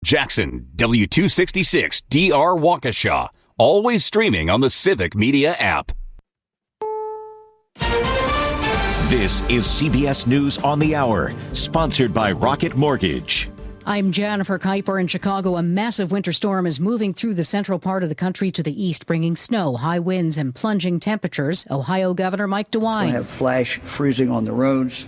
Jackson, W266 DR Waukesha. Always streaming on the Civic Media app. This is CBS News on the Hour, sponsored by Rocket Mortgage. I'm Jennifer Kuiper in Chicago. A massive winter storm is moving through the central part of the country to the east, bringing snow, high winds, and plunging temperatures. Ohio Governor Mike DeWine. We have flash freezing on the roads,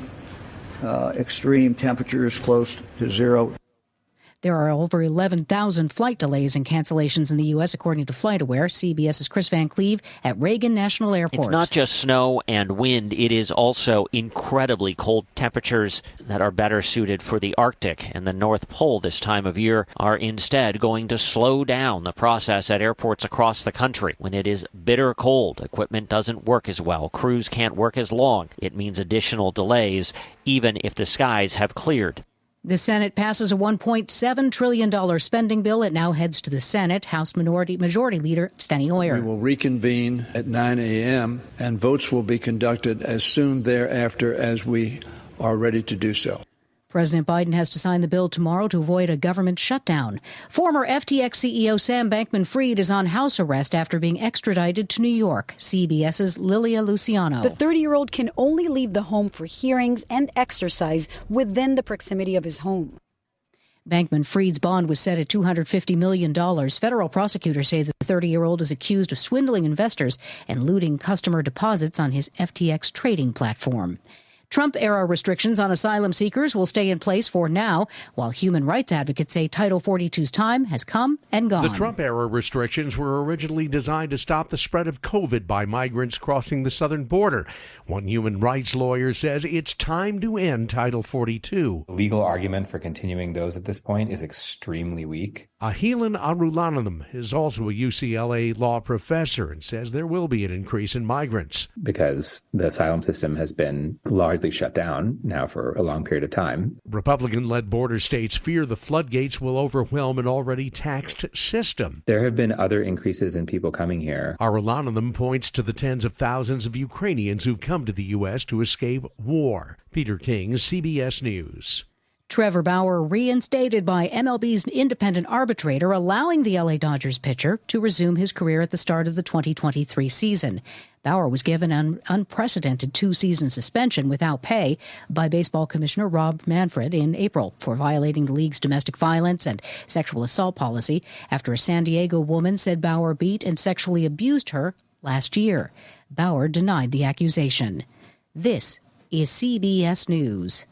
extreme temperatures close to zero. There are over 11,000 flight delays and cancellations in the U.S., according to FlightAware. CBS's Chris Van Cleve at Reagan National Airport. It's not just snow and wind. It is also incredibly cold temperatures that are better suited for the Arctic and the North Pole this time of year are instead going to slow down the process at airports across the country. When it is bitter cold, equipment doesn't work as well. Crews can't work as long. It means additional delays, even if the skies have cleared. The Senate passes a $1.7 trillion spending bill. It now heads to the Senate. House Majority Leader Steny Hoyer. We will reconvene at 9 a.m. and votes will be conducted as soon thereafter as we are ready to do so. President Biden has to sign the bill tomorrow to avoid a government shutdown. Former FTX CEO Sam Bankman-Fried is on house arrest after being extradited to New York. CBS's Lilia Luciano. The 30-year-old can only leave the home for hearings and exercise within the proximity of his home. Bankman-Fried's bond was set at $250 million. Federal prosecutors say the 30-year-old is accused of swindling investors and looting customer deposits on his FTX trading platform. Trump-era restrictions on asylum seekers will stay in place for now, while human rights advocates say Title 42's time has come and gone. The Trump-era restrictions were originally designed to stop the spread of COVID by migrants crossing the southern border. One human rights lawyer says it's time to end Title 42. The legal argument for continuing those at this point is extremely weak. Ahilan Arulananam is also a UCLA law professor and says there will be an increase in migrants. Because the asylum system has been largely shut down now for a long period of time. Republican-led border states fear the floodgates will overwhelm an already taxed system. There have been other increases in people coming here. Arulananam points to the tens of thousands of Ukrainians who've come to the U.S. to escape war. Peter King, CBS News. Trevor Bauer reinstated by MLB's independent arbitrator, allowing the LA Dodgers pitcher to resume his career at the start of the 2023 season. Bauer was given an unprecedented 2-season suspension without pay by Baseball Commissioner Rob Manfred in April for violating the league's domestic violence and sexual assault policy after a San Diego woman said Bauer beat and sexually abused her last year. Bauer denied the accusation. This is CBS News.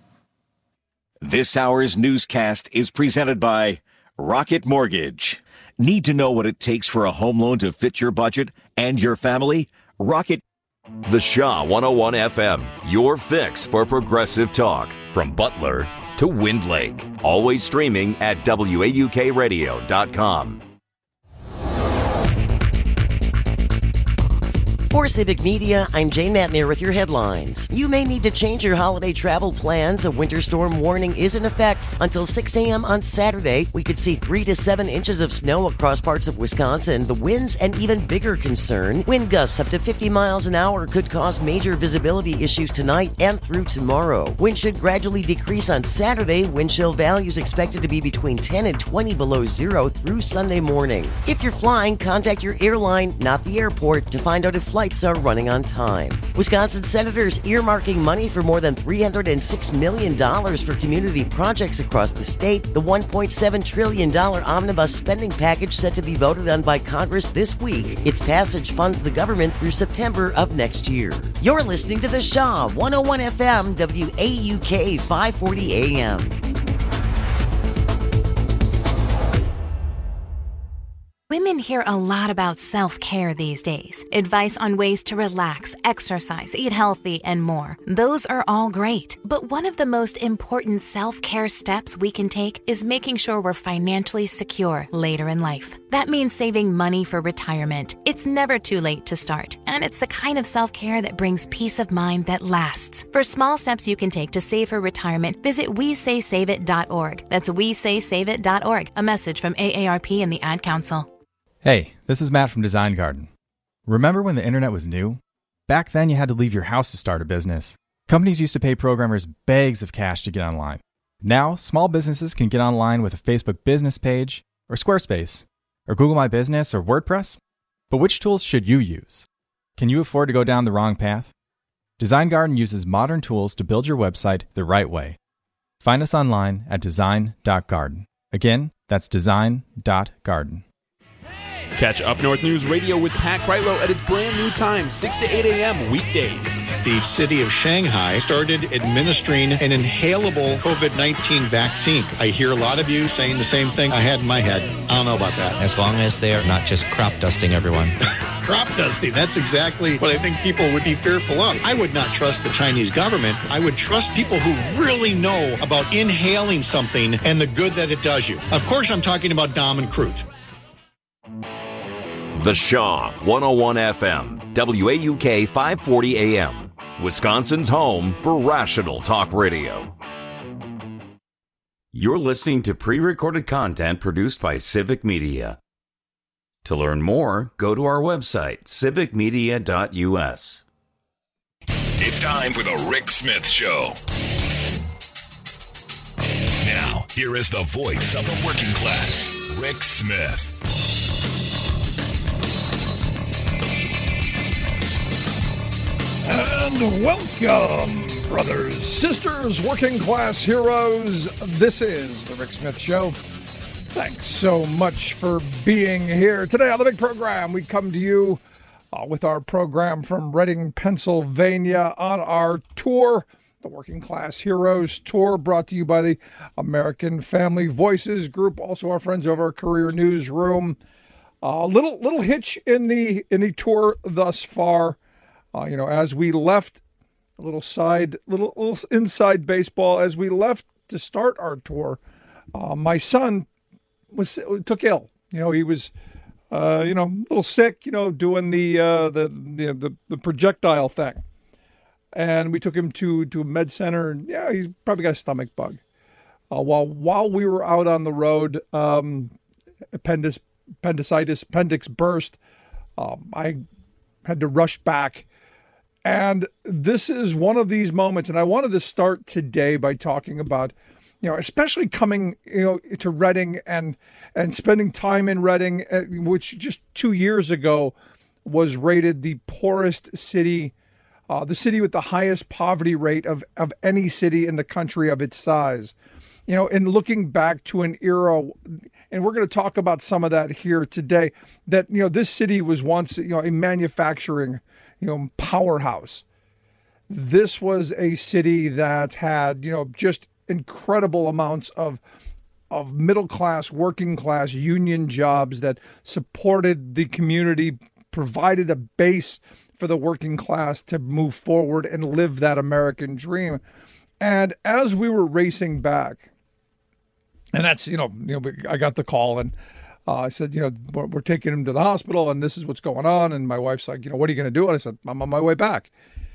This hour's newscast is presented by Rocket Mortgage. Need to know what it takes for a home loan to fit your budget and your family? Rocket. The Shaw 101 FM, your fix for progressive talk. From Butler to Wind Lake. Always streaming at WAUKradio.com. For Civic Media, I'm Jane Matnier with your headlines. You may need to change your holiday travel plans. A winter storm warning is in effect until 6 a.m. on Saturday. We could see 3 to 7 inches of snow across parts of Wisconsin. The winds an even bigger concern. Wind gusts up to 50 miles an hour could cause major visibility issues tonight and through tomorrow. Wind should gradually decrease on Saturday. Wind chill values expected to be between 10 and 20 below zero through Sunday morning. If you're flying, contact your airline, not the airport, to find out if flights are running on time. Wisconsin senators earmarking money for more than $306 million for community projects across the state. The $1.7 trillion omnibus spending package set to be voted on by Congress this week. Its passage funds the government through September of next year. You're listening to The Shaw 101 FM, WAUK 540 AM. Women hear a lot about self-care these days. Advice on ways to relax, exercise, eat healthy, and more. Those are all great. But one of the most important self-care steps we can take is making sure we're financially secure later in life. That means saving money for retirement. It's never too late to start, and it's the kind of self-care that brings peace of mind that lasts. For small steps you can take to save for retirement, visit WeSaySaveIt.org. That's WeSaySaveIt.org. A message from AARP and the Ad Council. Hey, this is Matt from Design Garden. Remember when the internet was new? Back then you had to leave your house to start a business. Companies used to pay programmers bags of cash to get online. Now, small businesses can get online with a Facebook business page, or Squarespace, or Google My Business, or WordPress. But which tools should you use? Can you afford to go down the wrong path? Design Garden uses modern tools to build your website the right way. Find us online at design.garden. Again, that's design.garden. Catch Up North News Radio with Pat Kreitlow at its brand new time, 6 to 8 a.m. weekdays. The city of Shanghai started administering an inhalable COVID-19 vaccine. I hear a lot of you saying the same thing I had in my head. I don't know about that. As long as they're not just crop dusting everyone. Crop dusting, that's exactly what I think people would be fearful of. I would not trust the Chinese government. I would trust people who really know about inhaling something and the good that it does you. Of course, I'm talking about Dom and Crute. The Shaw 101 FM, WAUK 540 AM, Wisconsin's home for rational talk radio. You're listening to pre-recorded content produced by Civic Media. To learn more, go to our website, civicmedia.us. It's time for the Rick Smith Show. Now, here is the voice of the working class, Rick Smith. And welcome, brothers, sisters, working class heroes. This is the Rick Smith Show. Thanks so much for being here. Today on the big program, we come to you with our program from Reading, Pennsylvania on our tour, the Working Class Heroes Tour, brought to you by the American Family Voices Group, also our friends over at Career Newsroom. Little hitch in the tour thus far. As we left, a little inside baseball, as we left to start our tour, my son took ill. He was, a little sick, doing the projectile thing. And we took him to a med center, and he's probably got a stomach bug. While we were out on the road, appendix burst. I had to rush back. And this is one of these moments, and I wanted to start today by talking about, especially coming, to Reading and spending time in Reading, which just 2 years ago was rated the poorest city, the city with the highest poverty rate of any city in the country of its size. And looking back to an era, and we're going to talk about some of that here today, that, this city was once, a manufacturing powerhouse. This was a city that had, just incredible amounts of middle class, working class union jobs that supported the community, provided a base for the working class to move forward and live that American dream. And as we were racing back, and that's, I got the call and I said, we're taking him to the hospital and this is what's going on. And my wife's like, what are you going to do? And I said, I'm on my way back.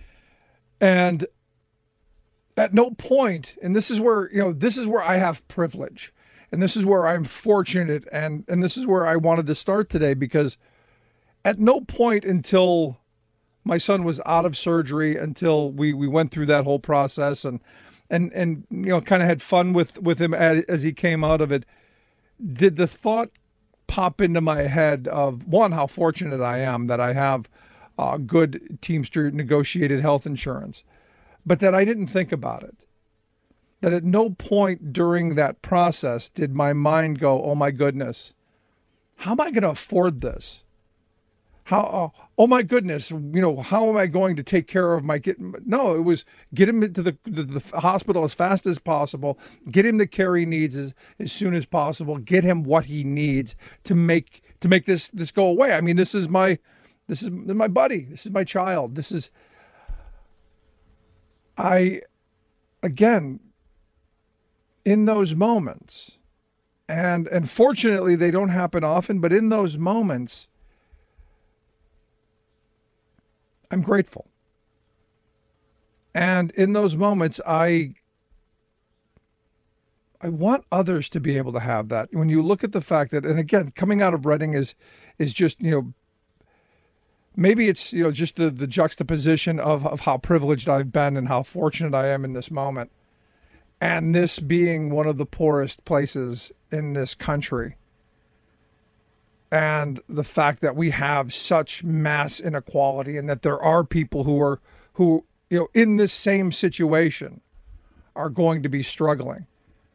And at no point, and this is where I have privilege, and this is where I'm fortunate, and this is where I wanted to start today, because at no point until my son was out of surgery, until we went through that whole process and kind of had fun with him as he came out of it, did the thought pop into my head of, one, how fortunate I am that I have good Teamster negotiated health insurance, but that I didn't think about it. That at no point during that process did my mind go, oh my goodness, how am I going to afford this? Oh my goodness, how am I going to take care of my kid? No, it was get him to the hospital as fast as possible, get him the care he needs as soon as possible, get him what he needs to make this go away. I mean, this is my buddy, this is my child, again, in those moments, and fortunately they don't happen often, but in those moments, I'm grateful. And in those moments, I want others to be able to have that. When you look at the fact that, and again, coming out of Reading is just, maybe it's, just the juxtaposition of how privileged I've been and how fortunate I am in this moment. And this being one of the poorest places in this country, and the fact that we have such mass inequality, and that there are people who in this same situation are going to be struggling.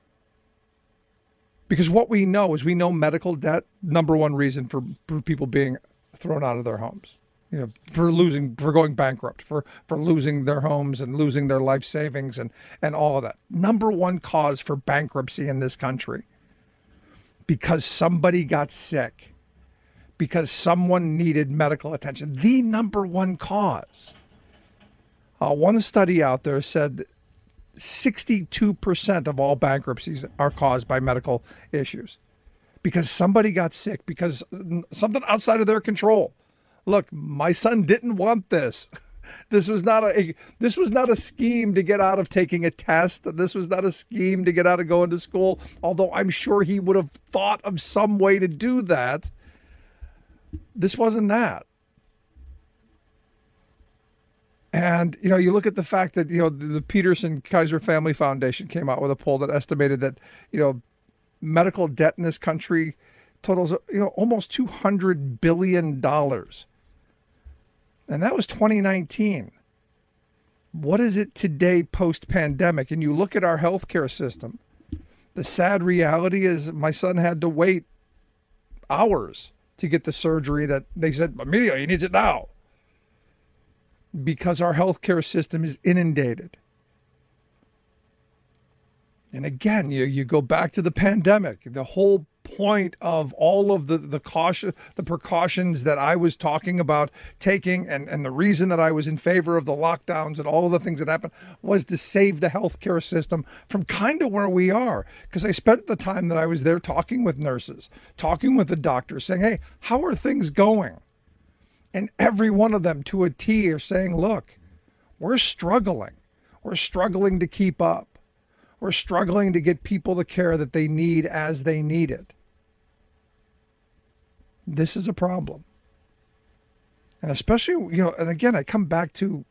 Because what we know is medical debt, number one reason for people being thrown out of their homes. For going bankrupt, for losing their homes and losing their life savings and all of that. Number one cause for bankruptcy in this country. Because somebody got sick. Because someone needed medical attention. The number one cause. One study out there said 62% of all bankruptcies are caused by medical issues. Because somebody got sick, because something outside of their control. Look, my son didn't want this. This was not a scheme to get out of taking a test. This was not a scheme to get out of going to school, although I'm sure he would have thought of some way to do that. This wasn't that. And, you look at the fact that, the Peterson Kaiser Family Foundation came out with a poll that estimated that, medical debt in this country totals, almost $200 billion. And that was 2019. What is it today post-pandemic? And you look at our healthcare system, the sad reality is my son had to wait hours to get the surgery that they said, Emilio, he needs it now. Because our healthcare system is inundated. And again, you go back to the pandemic, the whole point of all of the precautions that I was talking about taking, and the reason that I was in favor of the lockdowns and all of the things that happened was to save the healthcare system from kind of where we are. Because I spent the time that I was there talking with nurses, talking with the doctors, saying, hey, how are things going? And every one of them to a T are saying, look, we're struggling. We're struggling to keep up. We're struggling to get people the care that they need as they need it. This is a problem. And especially, and again, I come back to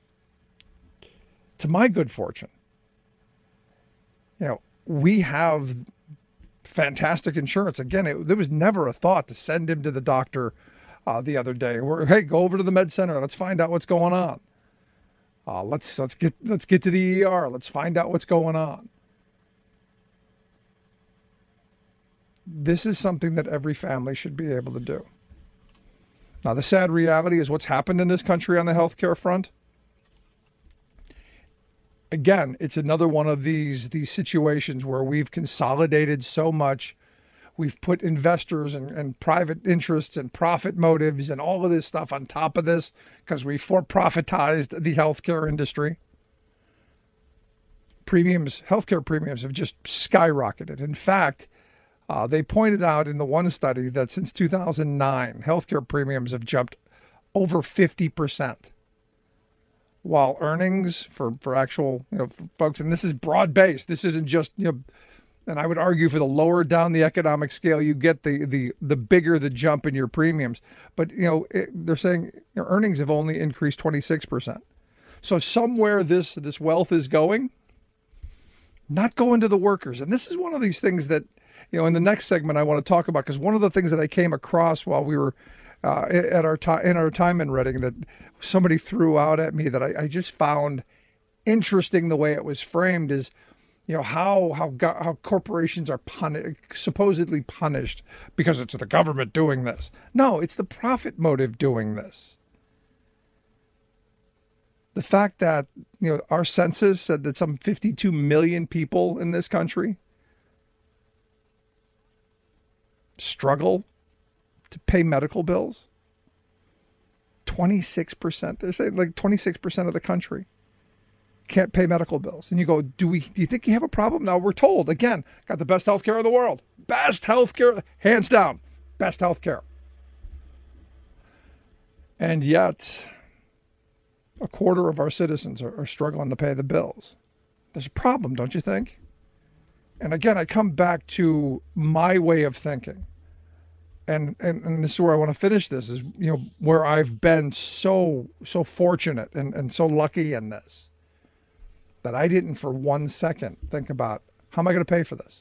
my good fortune. We have fantastic insurance. Again, there was never a thought to send him to the doctor the other day. Hey, go over to the med center. Let's find out what's going on. Let's get to the ER. Let's find out what's going on. This is something that every family should be able to do. Now, the sad reality is what's happened in this country on the healthcare front. Again, it's another one of these situations where we've consolidated so much. We've put investors and private interests and profit motives and all of this stuff on top of this because we for-profitized the healthcare industry. Healthcare premiums have just skyrocketed. In fact, they pointed out in the one study that since 2009, healthcare premiums have jumped over 50%. While earnings for actual, folks, and this is broad-based, this isn't just, and I would argue for the lower down the economic scale you get, the bigger the jump in your premiums. But, they're saying earnings have only increased 26%. So somewhere this wealth is going, not going to the workers. And this is one of these things that, in the next segment I want to talk about, because one of the things that I came across while we were in our time in Reading that somebody threw out at me that I just found interesting the way it was framed is, how corporations are supposedly punished because it's the government doing this. No, it's the profit motive doing this. The fact that, our census said that some 52 million people in this country struggle to pay medical bills. 26%. They're saying like 26% of the country can't pay medical bills. And you go, do you think you have a problem? Now we're told, again, got the best healthcare in the world. Best healthcare, hands down, best healthcare. And yet, a quarter of our citizens are struggling to pay the bills. There's a problem, don't you think? And again, I come back to my way of thinking. And this is where I want to finish this is, where I've been so fortunate and so lucky in this. that I didn't for 1 second think about, how am I going to pay for this?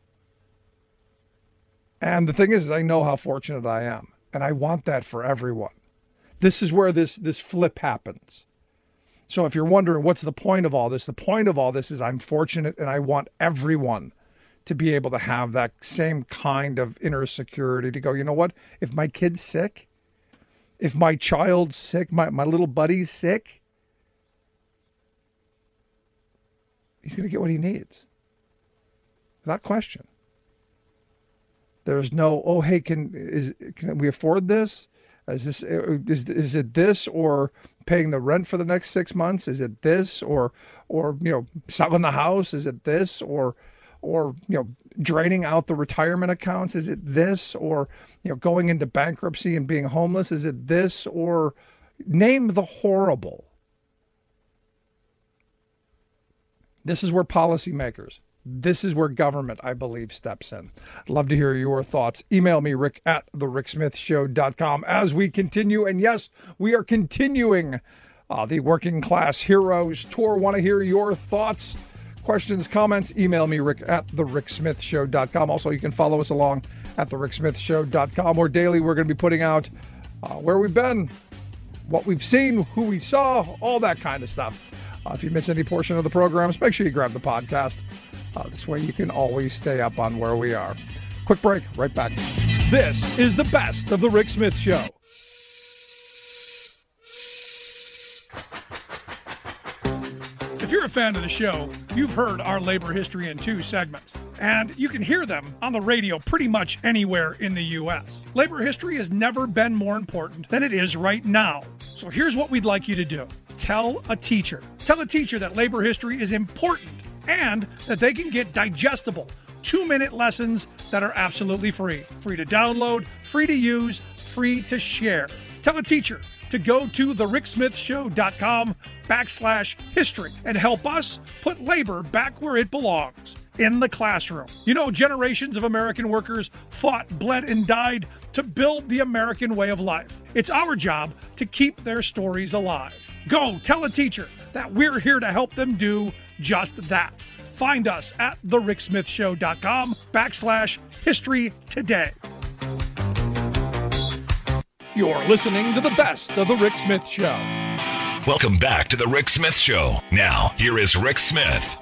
And the thing is I know how fortunate I am, and I want that for everyone. This is where this flip happens. So if you're wondering what's the point of all this, the point of all this is I'm fortunate, and I want everyone to be able to have that same kind of inner security to go, you know what? If my kid's sick, if my child's sick, my little buddy's sick, he's going to get what he needs. Without question. There's no, oh, hey, can we afford this? Is it this, or paying the rent for the next 6 months? Is it this, or selling the house? Is it this, or draining out the retirement accounts? Is it this, or going into bankruptcy and being homeless? Is it this, or name the horrible? This is where policymakers, this is where government, I believe, steps in. I'd love to hear your thoughts. Email me, rick@thericksmithshow.com, as we continue. And yes, we are continuing the Working Class Heroes Tour. Want to hear your thoughts, questions, comments? Email me, rick@thericksmithshow.com. Also, you can follow us along at thericksmithshow.com, where daily we're going to be putting out where we've been, what we've seen, who we saw, all that kind of stuff. If you miss any portion of the programs, make sure you grab the podcast. This way you can always stay up on where we are. Quick break, right back. This is the best of the Rick Smith Show. If you're a fan of the show, you've heard our Labor History in 2 segments, and you can hear them on the radio pretty much anywhere in the U.S. Labor history has never been more important than it is right now. So here's what we'd like you to do. Tell a teacher. Tell a teacher that labor history is important and that they can get digestible 2-minute lessons that are absolutely free. Free to download, free to use, free to share. Tell a teacher to go to thericksmithshow.com/history and help us put labor back where it belongs, in the classroom. Generations of American workers fought, bled, and died to build the American way of life. It's our job to keep their stories alive. Go tell a teacher that we're here to help them do just that. Find us at thericksmithshow.com/history today. You're listening to the best of the Rick Smith Show. Welcome back to the Rick Smith Show. Now, here is Rick Smith.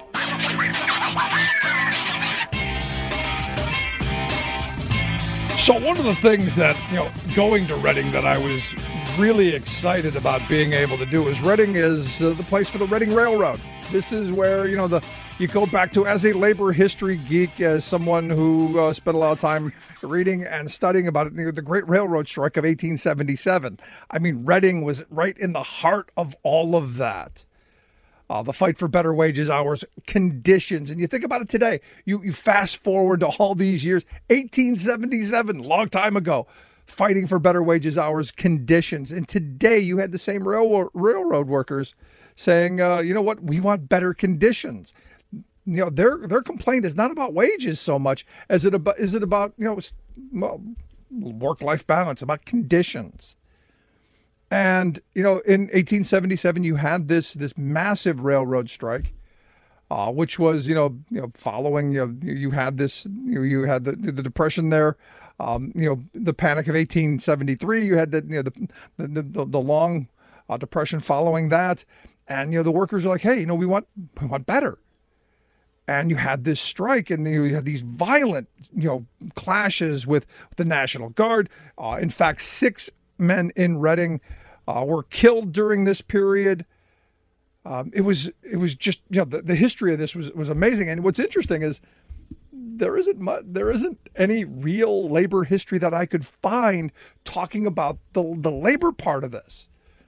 So one of the things that, going to Reading that I was really excited about being able to do is Reading is the place for the Reading Railroad. This is where, you go back to, as a labor history geek, as someone who spent a lot of time reading and studying about it, the Great Railroad Strike of 1877. I mean, Reading was right in the heart of all of that. The fight for better wages, hours, conditions. And you think about it today, you fast forward to all these years, 1877, long time ago, fighting for better wages, hours, conditions. And today you had the same railroad workers saying, you know what, we want better conditions. Their complaint is not about wages so much as it about work-life balance, about conditions. And, in 1877, you had this massive railroad strike, which was, following, you had this, you had the Depression there, the Panic of 1873, you had the long Depression following that. And, the workers are like, hey, we want better. And you had this strike, and you had these violent, clashes with the National Guard. In fact, 6 men in Reading were killed during this period. It was just, the history of this was amazing. And what's interesting is there isn't any real labor history that I could find talking about the labor part of this.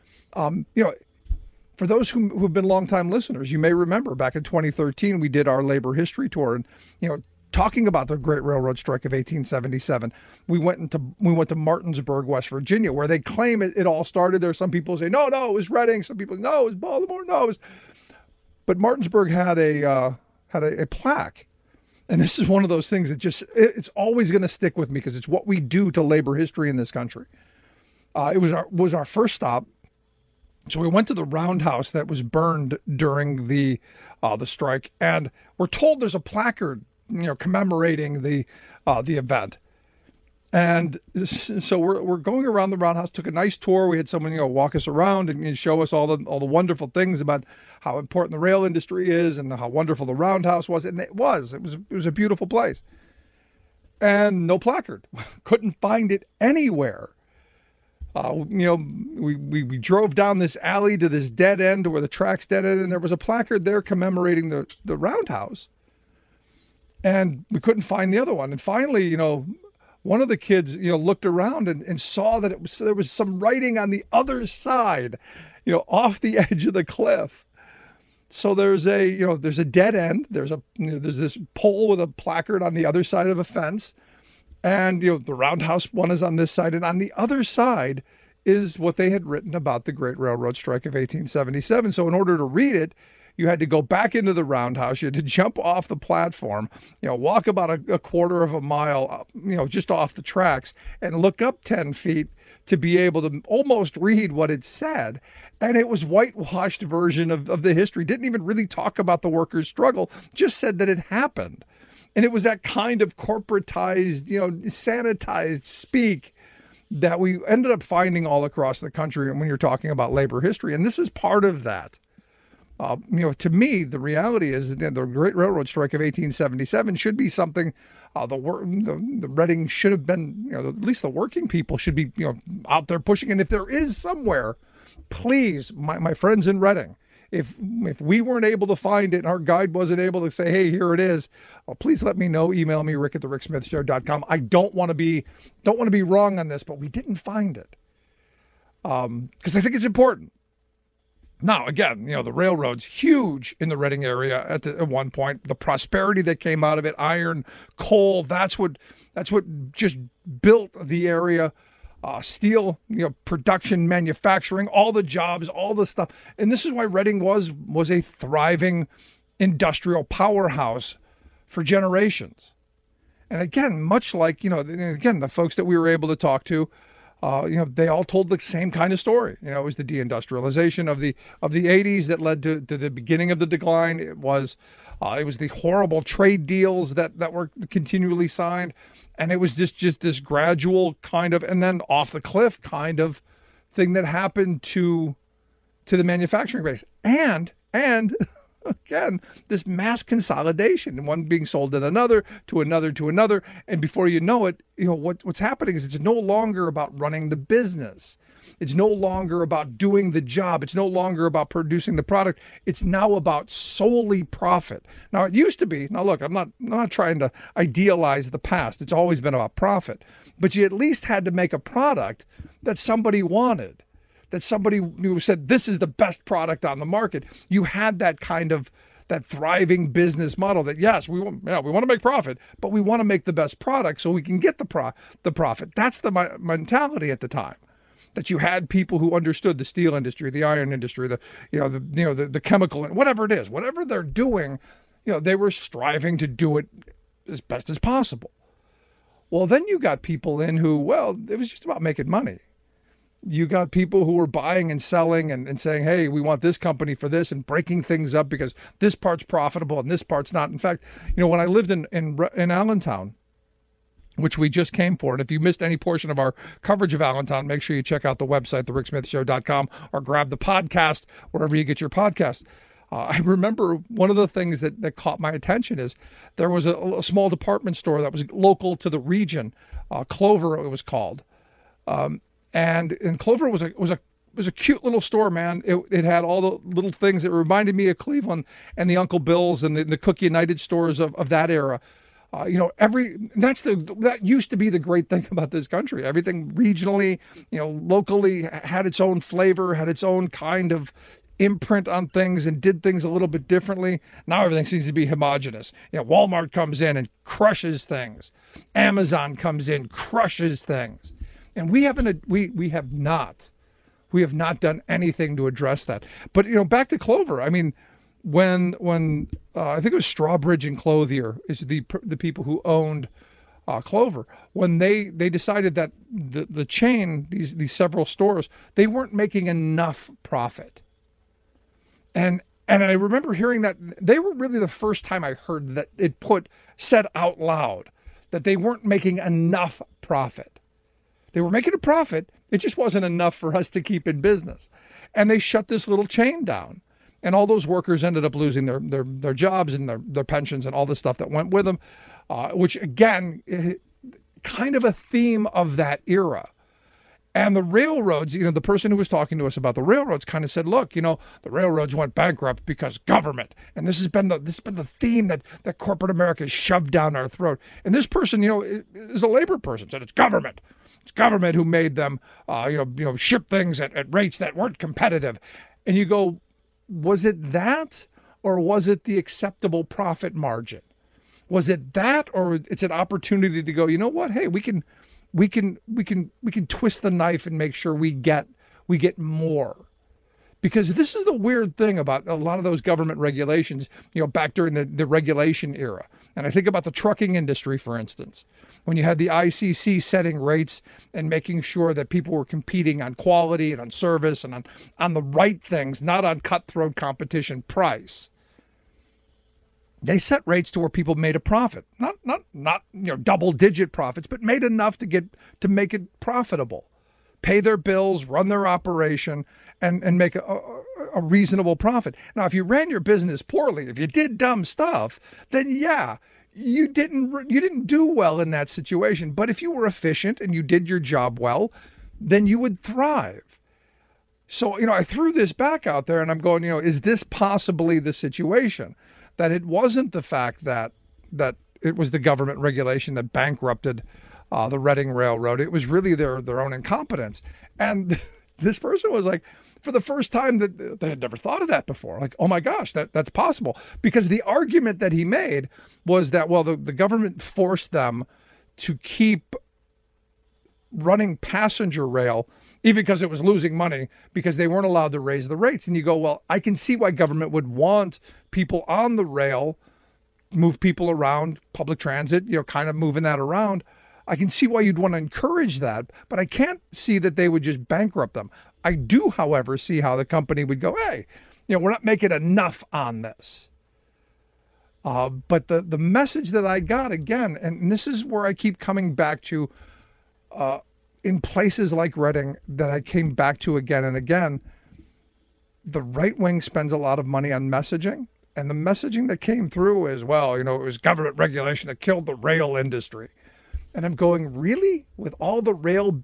For those who have been longtime listeners, you may remember back in 2013, we did our labor history tour, and, talking about the Great Railroad Strike of 1877. We went to Martinsburg, West Virginia, where they claim it all started there. Some people say, no, it was Reading. Some people, no, it was Baltimore. No, it was... But Martinsburg had a plaque. And this is one of those things that it's always going to stick with me because it's what we do to labor history in this country. It was our first stop. So we went to the roundhouse that was burned during the strike, and we're told there's a placard, commemorating the event. And so we're going around the roundhouse. Took a nice tour. We had someone walk us around and show us all the wonderful things about how important the rail industry is and how wonderful the roundhouse was. And it was a beautiful place. And no placard. Couldn't find it anywhere. We drove down this alley to this dead end where the tracks dead end, and there was a placard there commemorating the roundhouse. And we couldn't find the other one. And finally, one of the kids, looked around and saw that there was some writing on the other side, off the edge of the cliff. So there's a dead end. There's this pole with a placard on the other side of a fence, and the roundhouse one is on this side, and on the other side is what they had written about the Great Railroad Strike of 1877. So in order to read it, you had to go back into the roundhouse. You had to jump off the platform, walk about a quarter of a mile, just off the tracks, and look up 10 feet to be able to almost read what it said. And it was whitewashed version of the history. Didn't even really talk about the workers' struggle, just said that it happened. And it was that kind of corporatized, sanitized speak that we ended up finding all across the country when you're talking about labor history. And this is part of that. To me, the reality is that the Great Railroad Strike of 1877 should be something the Reading should have been, at least the working people should be, out there pushing. And if there is somewhere, please, my friends in Reading, if we weren't able to find it and our guide wasn't able to say, hey, here it is, please let me know. Email me, rick@thericksmithshow.com. I don't want to be wrong on this, but we didn't find it because I think it's important. Now, again, the railroad's huge in the Reading area at one point. The prosperity that came out of it, iron, coal, that's what just built the area. Steel, production, manufacturing, all the jobs, all the stuff. And this is why Reading was a thriving industrial powerhouse for generations. And again, much like, the folks that we were able to talk to, they all told the same kind of story. It was the deindustrialization of the 80s that led to the beginning of the decline. It was the horrible trade deals that were continually signed, and it was just this gradual kind of, and then off the cliff kind of thing that happened to the manufacturing base, and again, this mass consolidation, one being sold to another, and before you know it, what's happening is it's no longer about running the business. It's no longer about doing the job. It's no longer about producing the product. It's now about solely profit. Now, it used to be, now look, I'm not trying to idealize the past. It's always been about profit, but you at least had to make a product that somebody wanted, that somebody who said, this is the best product on the market. You had that kind of, that thriving business model that, yes, we want to make profit, but we want to make the best product so we can get the profit. That's the mentality at the time, that you had people who understood the steel industry, the iron industry, the chemical, and whatever it is, whatever they're doing, they were striving to do it as best as possible. Well, then you got people in who, it was just about making money. You got people who were buying and selling and saying, hey, we want this company for this, and breaking things up because this part's profitable and this part's not. In fact, when I lived in Allentown, which we just came for, and if you missed any portion of our coverage of Allentown, make sure you check out the website, thericksmithshow.com, or grab the podcast wherever you get your podcast. I remember one of the things that caught my attention is there was a small department store that was local to the region, Clover it was called. And Clover was a cute little store, man. It had all the little things that reminded me of Cleveland and the Uncle Bill's and the Cook United stores of that era. That used to be the great thing about this country. Everything regionally, locally had its own flavor, had its own kind of imprint on things, and did things a little bit differently. Now everything seems to be homogenous. Walmart comes in and crushes things. Amazon comes in, crushes things. And we have not done anything to address that. But back to Clover. I mean, when I think it was Strawbridge and Clothier is the people who owned Clover, when they decided that the chain, these several stores, they weren't making enough profit. And I remember hearing that they were really the first time I heard that it said out loud that they weren't making enough profit. They were making a profit. It just wasn't enough for us to keep in business. And they shut this little chain down. And all those workers ended up losing their jobs and their pensions and all the stuff that went with them, which, again, kind of a theme of that era. And the railroads, the person who was talking to us about the railroads kind of said, look, the railroads went bankrupt because government. And this has been the theme that corporate America has shoved down our throat. And this person, is a labor person, said it's government. It's government who made them, ship things at rates that weren't competitive. And you go, was it that, or was it the acceptable profit margin? Was it that, or it's an opportunity to go, you know what? Hey, we can twist the knife and make sure we get more. Because this is the weird thing about a lot of those government regulations, back during the regulation era. And I think about the trucking industry, for instance, when you had the ICC setting rates and making sure that people were competing on quality and on service and on the right things, not on cutthroat competition price. They set rates to where people made a profit, not double-digit profits, but made enough to make it profitable, pay their bills, run their operation, and make a reasonable profit. Now, if you ran your business poorly, if you did dumb stuff, then yeah, you didn't do well in that situation. But if you were efficient and you did your job well, then you would thrive. So, I threw this back out there and I'm going, is this possibly the situation? That it wasn't the fact that it was the government regulation that bankrupted the Reading Railroad. It was really their own incompetence. And this person was like, for the first time, that they had never thought of that before. Like, oh my gosh, that's possible. Because the argument that he made was that, well, the government forced them to keep running passenger rail, even because it was losing money, because they weren't allowed to raise the rates. And you go, well, I can see why government would want people on the rail, move people around, public transit, kind of moving that around. I can see why you'd want to encourage that, but I can't see that they would just bankrupt them. I do, however, see how the company would go, hey, we're not making enough on this. But the message that I got, again, and this is where I keep coming back to, in places like Reading, that I came back to again and again, the right wing spends a lot of money on messaging. And the messaging that came through is, well, it was government regulation that killed the rail industry. And I'm going, really? With all the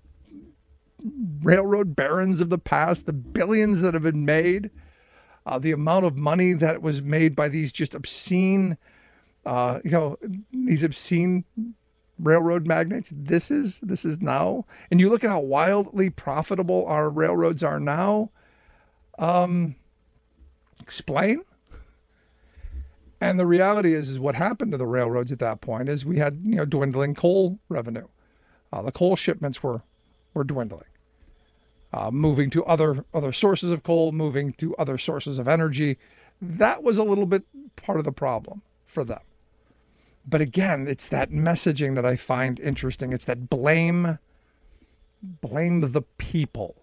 railroad barons of the past, the billions that have been made, the amount of money that was made by these just obscene, these obscene railroad magnates, this is now. And you look at how wildly profitable our railroads are now. Explain. And the reality is what happened to the railroads at that point is we had, dwindling coal revenue. The coal shipments were dwindling, moving to other sources of coal, moving to other sources of energy. That was a little bit part of the problem for them. But again, it's that messaging that I find interesting. It's that blame the people.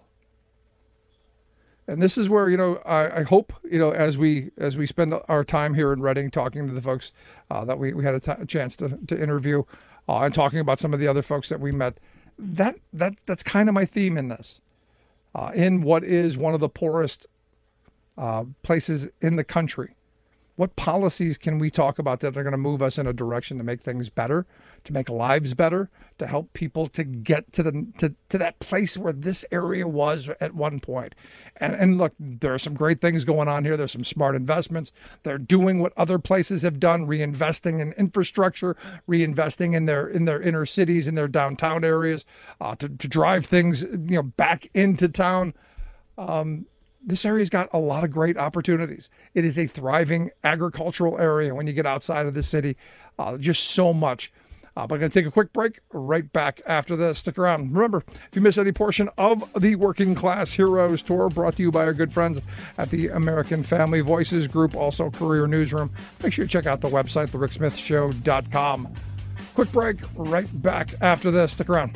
And this is where, I hope, as we spend our time here in Reading talking to the folks that we had a chance to interview and talking about some of the other folks that we met, that's kind of my theme in this. In what is one of the poorest places in the country, what policies can we talk about that are going to move us in a direction to make things better, to make lives better, to help people to get to that place where this area was at one point? And look, there are some great things going on here. There's some smart investments. They're doing what other places have done, reinvesting in infrastructure, reinvesting in their inner cities, in their downtown areas, to drive things back into town. This area's got a lot of great opportunities. It is a thriving agricultural area when you get outside of the city. Just so much. But I'm going to take a quick break. Right back after this. Stick around. Remember, if you miss any portion of the Working Class Heroes Tour, brought to you by our good friends at the American Family Voices Group, also Career Newsroom, make sure you check out the website, thericksmithshow.com. Quick break, right back after this. Stick around.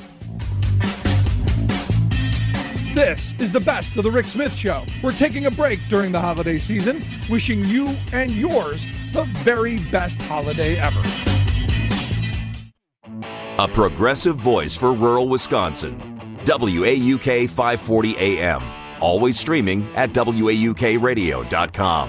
This is the best of the Rick Smith Show. We're taking a break during the holiday season, wishing you and yours the very best holiday ever. A progressive voice for rural Wisconsin. WAUK 540 AM. Always streaming at WAUKradio.com.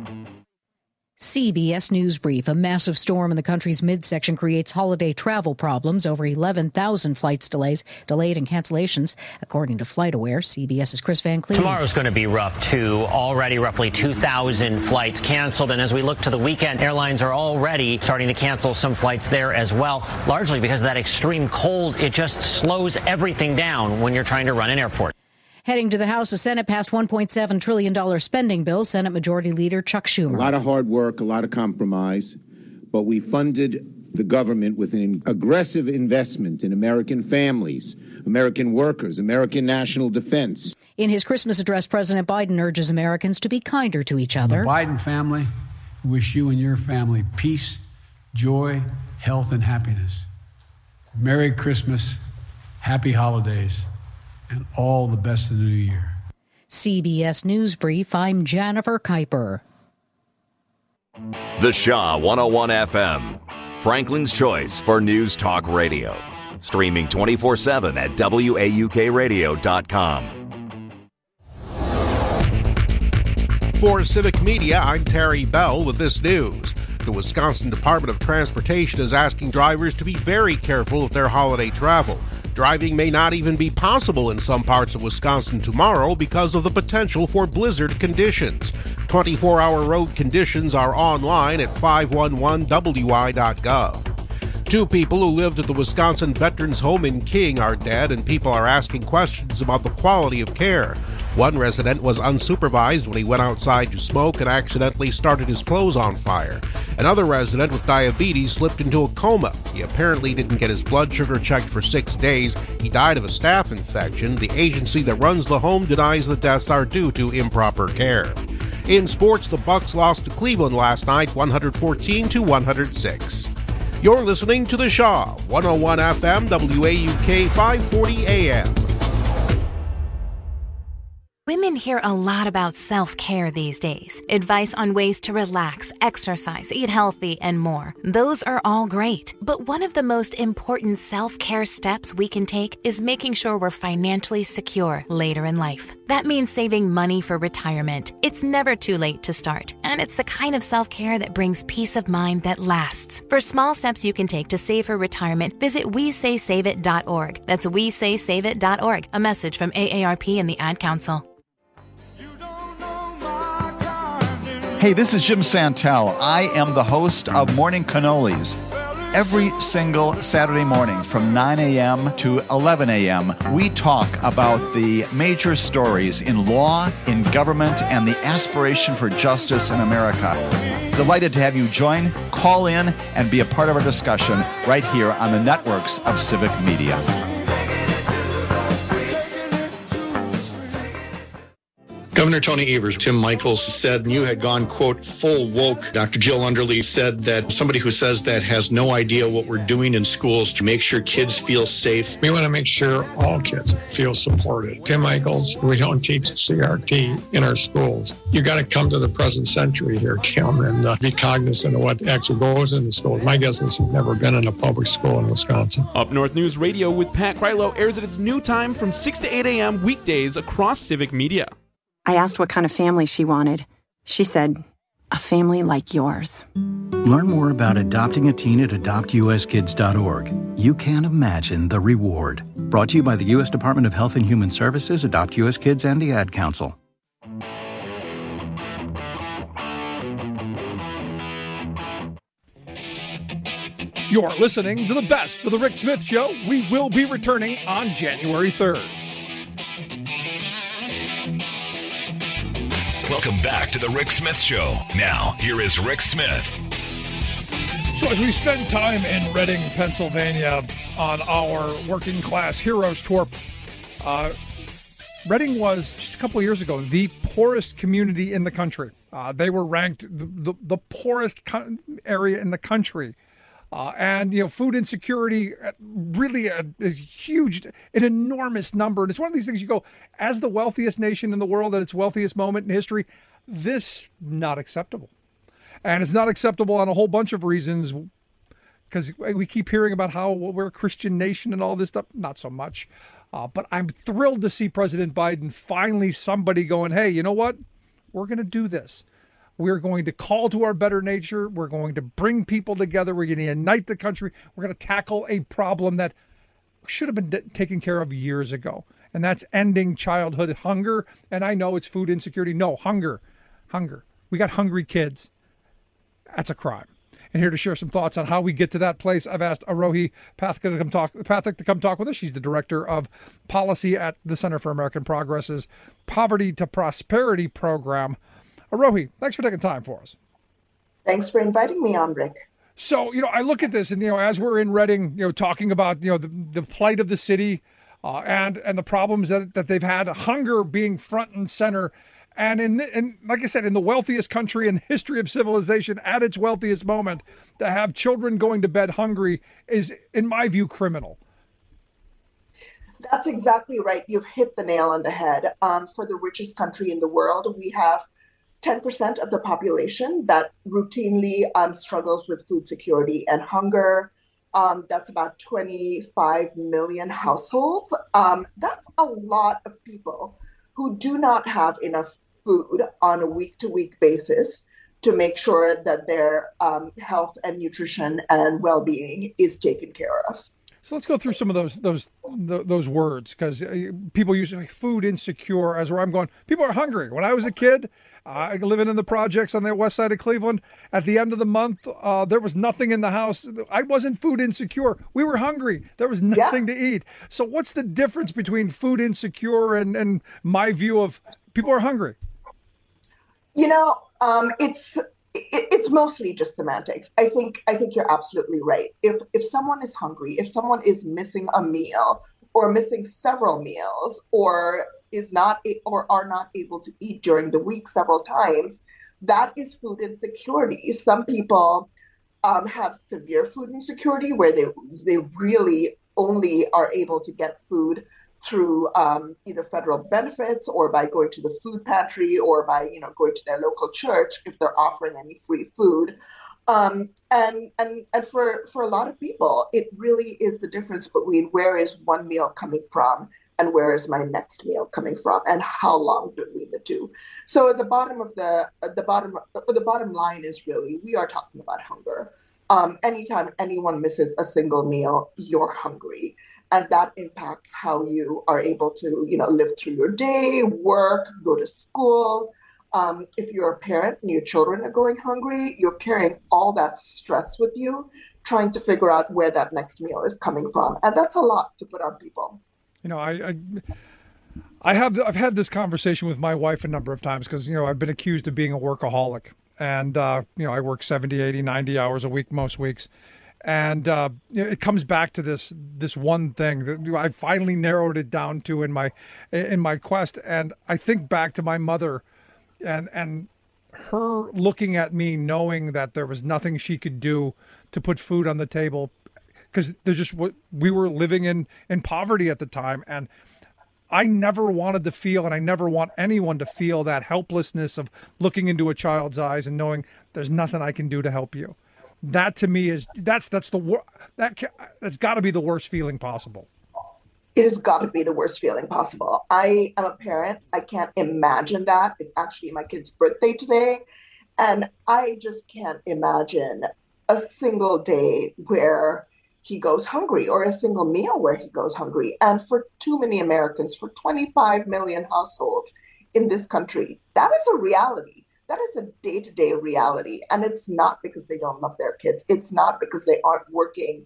CBS News Brief. A massive storm in the country's midsection creates holiday travel problems. Over 11,000 flights delayed and cancellations, according to FlightAware. CBS's Chris Van Cleave. Tomorrow's going to be rough, too. Already roughly 2,000 flights canceled. And as we look to the weekend, airlines are already starting to cancel some flights there as well, largely because of that extreme cold. It just slows everything down when you're trying to run an airport. Heading to the House, the Senate passed $1.7 trillion spending bill. Senate Majority Leader Chuck Schumer. A lot of hard work, a lot of compromise, but we funded the government with an aggressive investment in American families, American workers, American national defense. In his Christmas address, President Biden urges Americans to be kinder to each other. The Biden family wish you and your family peace, joy, health, and happiness. Merry Christmas, happy holidays, and all the best in the new year. CBS News Brief, I'm Jennifer Kuiper. The Shaw 101 FM. Franklin's choice for News Talk Radio. Streaming 24/7 at WAUKradio.com. For Civic Media, I'm Terry Bell with this news. The Wisconsin Department of Transportation is asking drivers to be very careful of their holiday travel. Driving may not even be possible in some parts of Wisconsin tomorrow because of the potential for blizzard conditions. 24-hour road conditions are online at 511wi.gov. Two people who lived at the Wisconsin Veterans Home in King are dead, and people are asking questions about the quality of care. One resident was unsupervised when he went outside to smoke and accidentally started his clothes on fire. Another resident with diabetes slipped into a coma. He apparently didn't get his blood sugar checked for 6 days. He died of a staph infection. The agency that runs the home denies the deaths are due to improper care. In sports, the Bucks lost to Cleveland last night, 114-106. You're listening to The Shaw, 101 FM, WAUK 540 AM. Women hear a lot about self-care these days. Advice on ways to relax, exercise, eat healthy, and more. Those are all great. But one of the most important self-care steps we can take is making sure we're financially secure later in life. That means saving money for retirement. It's never too late to start. And it's the kind of self-care that brings peace of mind that lasts. For small steps you can take to save for retirement, visit WeSaySaveIt.org. That's WeSaySaveIt.org. A message from AARP and the Ad Council. Hey, this is Jim Santel. I am the host of Morning Cannolis. Every single Saturday morning from 9 a.m. to 11 a.m., we talk about the major stories in law, in government, and the aspiration for justice in America. Delighted to have you join, call in, and be a part of our discussion right here on the networks of Civic Media. Governor Tony Evers, Tim Michaels said you had gone, quote, full woke. Dr. Jill Underly said that somebody who says that has no idea what we're doing in schools to make sure kids feel safe. We want to make sure all kids feel supported. Tim Michaels, we don't teach CRT in our schools. You got to come to the present century here, Tim, and be cognizant of what actually goes in the schools. My guess is he's never been in a public school in Wisconsin. Up North News Radio with Pat Krylo airs at its new time from 6 to 8 a.m. weekdays across Civic Media. I asked what kind of family she wanted. She said, a family like yours. Learn more about adopting a teen at adoptuskids.org. You can't imagine the reward. Brought to you by the U.S. Department of Health and Human Services, Adopt U.S. Kids, and the Ad Council. You're listening to the best of the Rick Smith Show. We will be returning on January 3rd. Welcome back to the Rick Smith Show. Now, here is Rick Smith. So as we spend time in Reading, Pennsylvania on our Working Class Heroes Tour, Reading was, just a couple of years ago, the poorest community in the country. They were ranked the poorest area in the country And, food insecurity, really an enormous number. And it's one of these things you go, as the wealthiest nation in the world at its wealthiest moment in history, this not acceptable. And it's not acceptable on a whole bunch of reasons, because we keep hearing about how we're a Christian nation and all this stuff. Not so much. But I'm thrilled to see President Biden finally somebody going, hey, you know what? We're going to do this. We're going to call to our better nature. We're going to bring people together. We're going to unite the country. We're going to tackle a problem that should have been taken care of years ago. And that's ending childhood hunger. And I know it's food insecurity. No, hunger. We got hungry kids. That's a crime. And here to share some thoughts on how we get to that place, I've asked Arohi Pathak to come talk with us. She's the director of policy at the Center for American Progress's Poverty to Prosperity program. Arohi, thanks for taking time for us. Thanks for inviting me on, Rick. So, I look at this and, as we're in Reading, talking about, the plight of the city and the problems that they've had, hunger being front and center. And like I said, in the wealthiest country in the history of civilization, at its wealthiest moment, to have children going to bed hungry is, in my view, criminal. That's exactly right. You've hit the nail on the head. For the richest country in the world, we have 10% of the population that routinely struggles with food security and hunger. That's about 25 million households. That's a lot of people who do not have enough food on a week-to-week basis to make sure that their health and nutrition and well-being is taken care of. So let's go through some of those words, because people use food insecure as where I'm going. People are hungry. When I was a kid, living in the projects on the west side of Cleveland, at the end of the month, there was nothing in the house. I wasn't food insecure. We were hungry. There was nothing to eat. So what's the difference between food insecure and my view of people are hungry? It's mostly just semantics. I think you're absolutely right. If someone is hungry, if someone is missing a meal or missing several meals, or are not able to eat during the week several times, that is food insecurity. Some people have severe food insecurity where they really only are able to get food through either federal benefits or by going to the food pantry or by going to their local church if they're offering any free food. And for a lot of people, it really is the difference between where is one meal coming from and where is my next meal coming from, and how long between the two. So the bottom line is really, we are talking about hunger. Anytime anyone misses a single meal, you're hungry. And that impacts how you are able to, live through your day, work, go to school. If you're a parent and your children are going hungry, you're carrying all that stress with you, trying to figure out where that next meal is coming from. And that's a lot to put on people. I've had this conversation with my wife a number of times because, I've been accused of being a workaholic. And, I work 70, 80, 90 hours a week most weeks. And it comes back to this one thing that I finally narrowed it down to in my quest. And I think back to my mother and her looking at me, knowing that there was nothing she could do to put food on the table, because we were living in poverty at the time. And I never wanted to feel, and I never want anyone to feel, that helplessness of looking into a child's eyes and knowing there's nothing I can do to help you. That to me is that's got to be the worst feeling possible. It has got to be the worst feeling possible. I am a parent. I can't imagine that. It's actually my kid's birthday today, and I just can't imagine a single day where he goes hungry, or a single meal where he goes hungry. And for too many Americans, for 25 million households in this country, that is a reality. That is a day-to-day reality. And it's not because they don't love their kids. It's not because they aren't working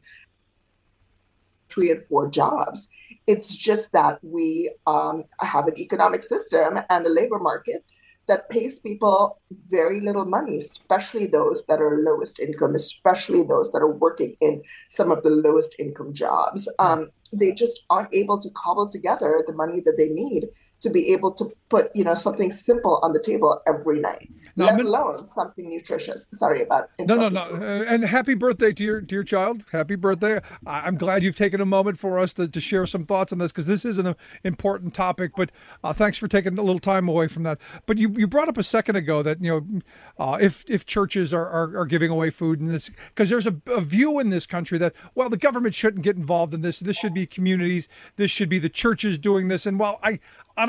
3 and 4 jobs. It's just that we have an economic system and a labor market that pays people very little money, especially those that are lowest income, especially those that are working in some of the lowest income jobs. They just aren't able to cobble together the money that they need to be able to put, something simple on the table every night, let alone something nutritious. Sorry about interrupting. No. And happy birthday to your child. Happy birthday. I'm glad you've taken a moment for us to share some thoughts on this, because this is an important topic, but thanks for taking a little time away from that. But you brought up a second ago that, if churches are giving away food in this, because there's a view in this country that, well, the government shouldn't get involved in this. This should be communities. This should be the churches doing this. And while on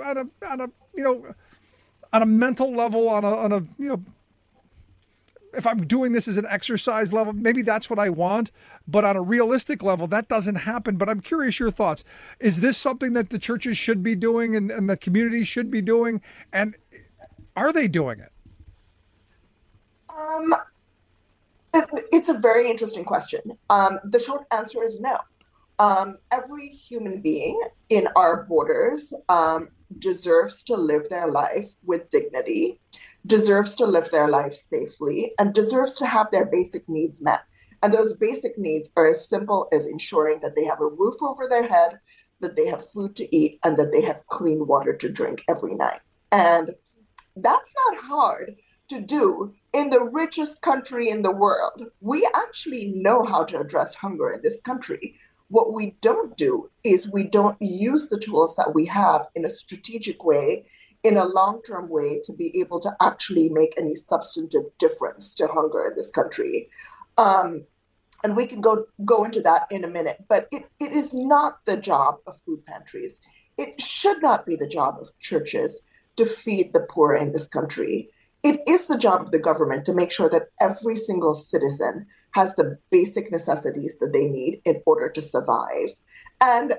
a mental level, if I'm doing this as an exercise level, maybe that's what I want. But on a realistic level, that doesn't happen. But I'm curious your thoughts. Is this something that the churches should be doing and the communities should be doing? And are they doing it? It's a very interesting question. The short answer is no. Every human being in our borders deserves to live their life with dignity, deserves to live their life safely, and deserves to have their basic needs met. And those basic needs are as simple as ensuring that they have a roof over their head, that they have food to eat, and that they have clean water to drink every night. And that's not hard to do in the richest country in the world. We actually know how to address hunger in this country. What we don't do is we don't use the tools that we have in a strategic way, in a long-term way, to be able to actually make any substantive difference to hunger in this country. And we can go into that in a minute, but it is not the job of food pantries. It should not be the job of churches to feed the poor in this country. It is the job of the government to make sure that every single citizen has the basic necessities that they need in order to survive. And,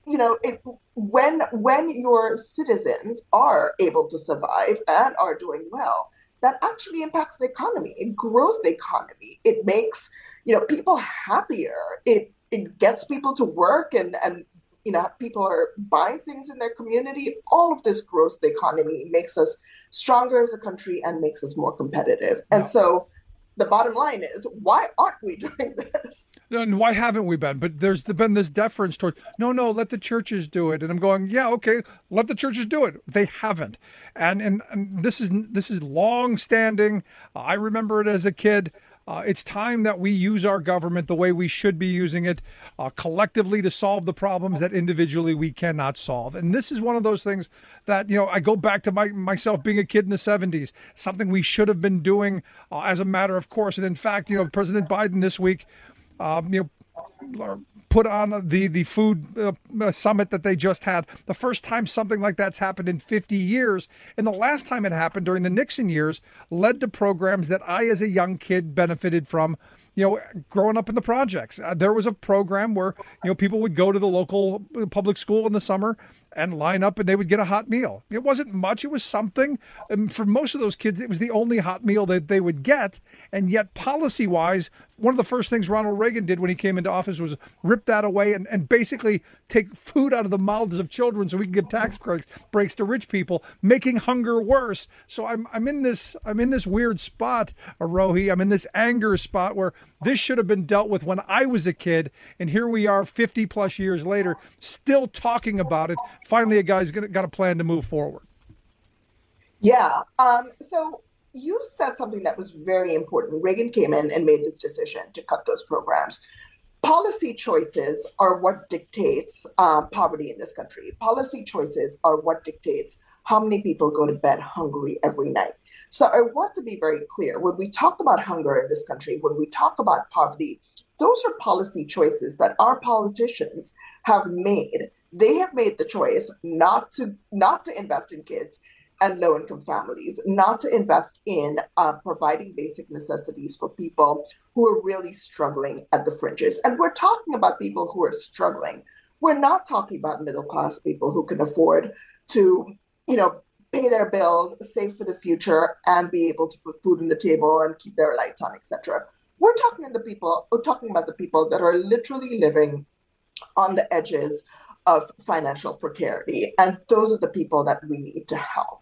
when your citizens are able to survive and are doing well, that actually impacts the economy. It grows the economy. It makes, people happier. It gets people to work and people are buying things in their community. All of this grows the economy, makes us stronger as a country and makes us more competitive. And so the bottom line is, why aren't we doing this? And why haven't we been? But there's been this deference toward, no, let the churches do it. And I'm going, yeah, okay, let the churches do it. They haven't. And this is long standing. I remember it as a kid. It's time that we use our government the way we should be using it, collectively, to solve the problems that individually we cannot solve. And this is one of those things that, I go back to myself being a kid in the 70s, something we should have been doing as a matter of course. And in fact, President Biden this week, put on the food summit that they just had. The first time something like that's happened in 50 years. And the last time it happened during the Nixon years led to programs that I, as a young kid, benefited from, growing up in the projects. There was a program where, people would go to the local public school in the summer and line up and they would get a hot meal. It wasn't much. It was something. And for most of those kids, it was the only hot meal that they would get. And yet policy-wise, one of the first things Ronald Reagan did when he came into office was rip that away and basically take food out of the mouths of children so we can give tax breaks to rich people, making hunger worse. So I'm in this weird spot, Arohi. I'm in this anger spot where this should have been dealt with when I was a kid, and here we are 50 plus years later, still talking about it. Finally, a guy's got a plan to move forward. Yeah. So you said something that was very important. Reagan came in and made this decision to cut those programs. Policy choices are what dictates poverty in this country. Policy choices are what dictates how many people go to bed hungry every night. So I want to be very clear. When we talk about hunger in this country, when we talk about poverty, those are policy choices that our politicians have made. They have made the choice not to invest in kids and low-income families, not to invest in providing basic necessities for people who are really struggling at the fringes. And we're talking about people who are struggling. We're not talking about middle-class people who can afford to, pay their bills, save for the future, and be able to put food on the table and keep their lights on, etc. We're talking about the people that are literally living on the edges of financial precarity, and those are the people that we need to help.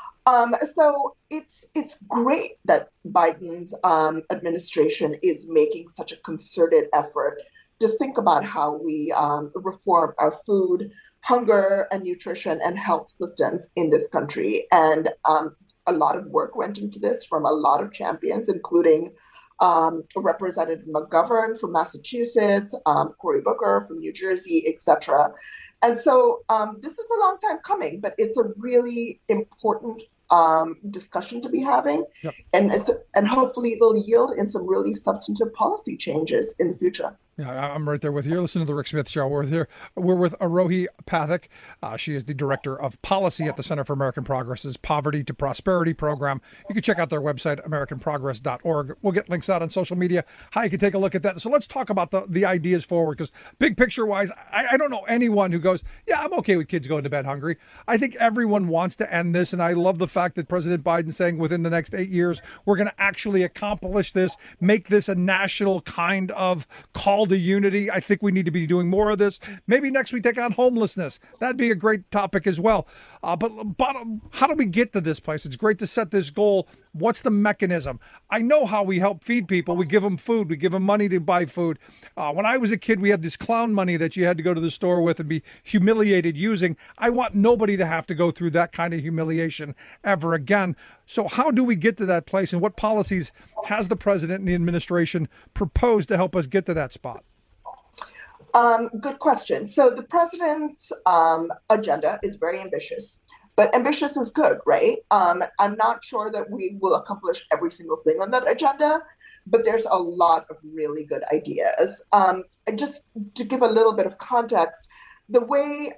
So it's great that Biden's administration is making such a concerted effort to think about how we reform our food, hunger, and nutrition and health systems in this country. And a lot of work went into this from a lot of champions, including Representative McGovern from Massachusetts, Cory Booker from New Jersey, etc. And so this is a long time coming, but it's a really important discussion to be having, yep. and hopefully it will yield in some really substantive policy changes in the future. Yeah, I'm right there with you. Listen to the Rick Smith Show. We're with Arohi Pathak. She is the Director of Policy at the Center for American Progress's Poverty to Prosperity program. You can check out their website, AmericanProgress.org. We'll get links out on social media, how you can take a look at that. So let's talk about the ideas forward, because big picture-wise, I don't know anyone who goes, yeah, I'm okay with kids going to bed hungry. I think everyone wants to end this, and I love the fact that President Biden's saying within the next 8 years, we're going to actually accomplish this, make this a national kind of call to unity. I think we need to be doing more of this. Maybe next we take on homelessness. That'd be a great topic as well. But how do we get to this place? It's great to set this goal. What's the mechanism? I know how we help feed people. We give them food. We give them money to buy food. When I was a kid, we had this clown money that you had to go to the store with and be humiliated using. I want nobody to have to go through that kind of humiliation ever again. So how do we get to that place, and what policies has the president and the administration proposed to help us get to that spot? Good question. So the president's agenda is very ambitious, but ambitious is good, right? I'm not sure that we will accomplish every single thing on that agenda, but there's a lot of really good ideas. And just to give a little bit of context, the way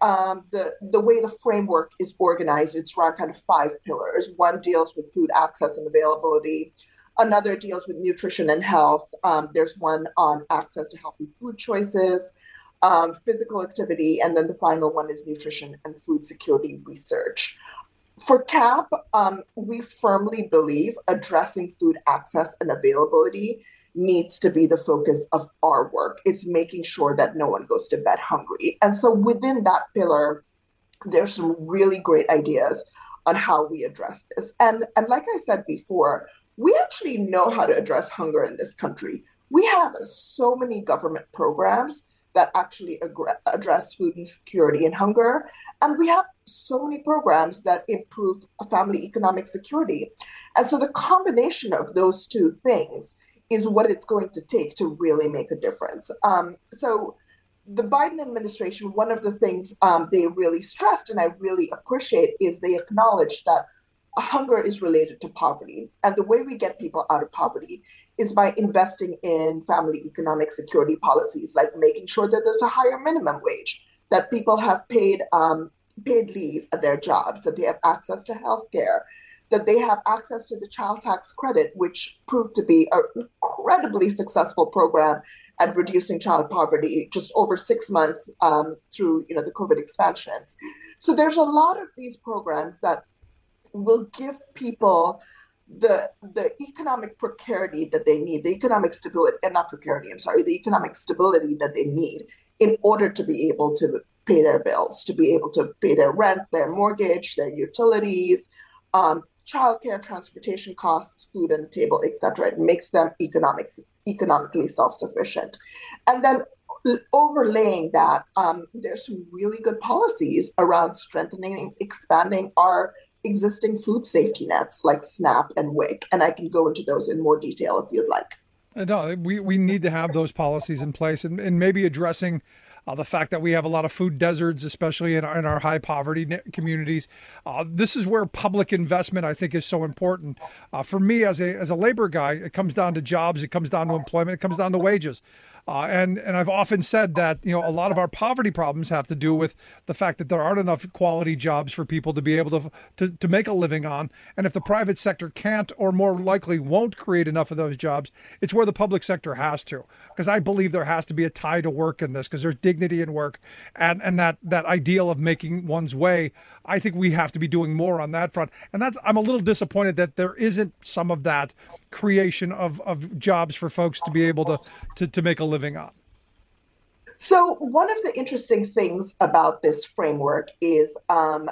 the framework is organized, it's around kind of 5 pillars. One deals with food access and availability. Another deals with nutrition and health. There's one on access to healthy food choices, physical activity, and then the final one is nutrition and food security research. For CAP, we firmly believe addressing food access and availability needs to be the focus of our work. It's making sure that no one goes to bed hungry. And so within that pillar, there's some really great ideas on how we address this. And like I said before, we actually know how to address hunger in this country. We have so many government programs that actually address food insecurity and hunger. And we have so many programs that improve family economic security. And so the combination of those two things is what it's going to take to really make a difference. So the Biden administration, one of the things they really stressed, and I really appreciate, is they acknowledged that hunger is related to poverty. And the way we get people out of poverty is by investing in family economic security policies, like making sure that there's a higher minimum wage, that people have paid leave at their jobs, that they have access to health care, that they have access to the child tax credit, which proved to be an incredibly successful program at reducing child poverty just over 6 months through the COVID expansions. So there's a lot of these programs that will give people the economic precarity that they need, the economic stability, and not precarity, the economic stability that they need in order to be able to pay their bills, to be able to pay their rent, their mortgage, their utilities, childcare, transportation costs, food on the table, etc. It makes them economically self-sufficient. And then overlaying that, there's some really good policies around strengthening, expanding our existing food safety nets like SNAP and WIC. And I can go into those in more detail if you'd like. No, we need to have those policies in place, and maybe addressing the fact that we have a lot of food deserts, especially in our high poverty communities. This is where public investment, I think, is so important. For me, as a labor guy, it comes down to jobs, it comes down to employment, it comes down to wages. And I've often said that, a lot of our poverty problems have to do with the fact that there aren't enough quality jobs for people to be able to make a living on. And if the private sector can't, or more likely won't, create enough of those jobs, it's where the public sector has to. Because I believe there has to be a tie to work in this, because there's dignity in work, and that ideal of making one's way. I think we have to be doing more on that front. And I'm a little disappointed that there isn't some of that creation of jobs for folks to be able to make a living on. So one of the interesting things about this framework is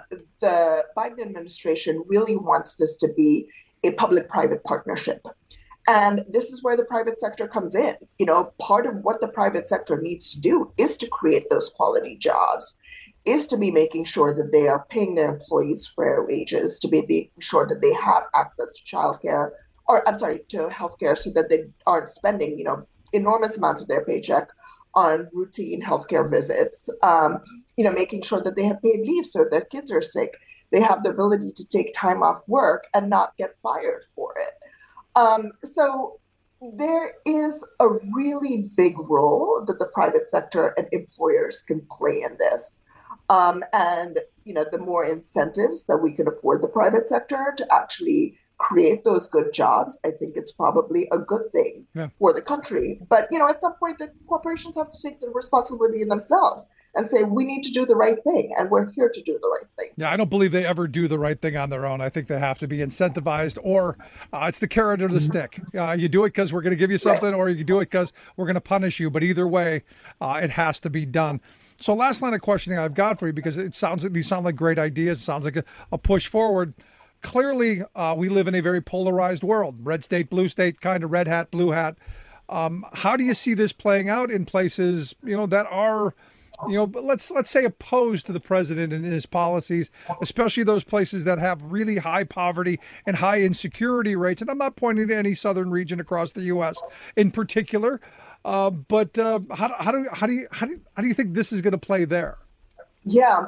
the Biden administration really wants this to be a public-private partnership. And this is where the private sector comes in. You know, part of what the private sector needs to do is to create those quality jobs, is to be making sure that they are paying their employees fair wages, to be making sure that they have access to childcare, or to healthcare, so that they aren't spending, you know, enormous amounts of their paycheck on routine healthcare visits. You know, making sure that they have paid leave so if their kids are sick, they have the ability to take time off work and not get fired for it. So there is a really big role that the private sector and employers can play in this. And, you know, the more incentives that we can afford the private sector to actually create those good jobs, I think it's probably a good thing for the country. But, you know, at some point, the corporations have to take the responsibility in themselves and say, we need to do the right thing, and we're here to do the right thing. Yeah, I don't believe they ever do the right thing on their own. I think they have to be incentivized, or it's the carrot or the stick. You do it because we're going to give you something, or you do it because we're going to punish you. But either way, it has to be done. So last line of questioning I've got for you, because it sounds like these sound like great ideas. It sounds like a push forward. Clearly, we live in a very polarized world. Red state, blue state, kind of red hat, blue hat. How do you see this playing out in places, you know, that are, you know, let's say opposed to the president and his policies, especially those places that have really high poverty and high insecurity rates? And I'm not pointing to any southern region across the U.S. in particular, but how do you think this is going to play there? Yeah.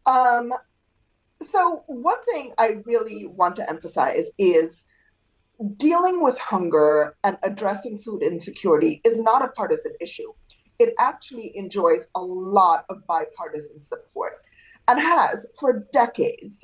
So one thing I really want to emphasize is dealing with hunger and addressing food insecurity is not a partisan issue. It actually enjoys a lot of bipartisan support and has for decades.